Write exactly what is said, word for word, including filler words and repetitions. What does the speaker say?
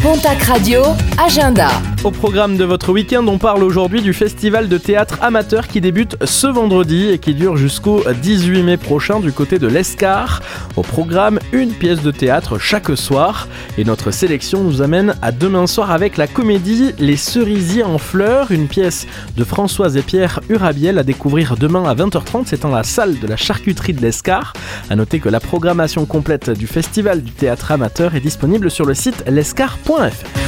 Pontac Radio, agenda. Au programme de votre week-end, on parle aujourd'hui du festival de théâtre amateur qui débute ce vendredi et qui dure jusqu'au dix-huit mai prochain du côté de l'Escar. Au programme, une pièce de théâtre chaque soir. Et notre sélection nous amène à demain soir avec la comédie Les Cerisiers en fleurs, une pièce de Françoise et Pierre Urabiel à découvrir demain à vingt heures trente. C'est dans la salle de la charcuterie de l'Escar. À noter que la programmation complète du festival du théâtre amateur est disponible sur le site lescar point f r.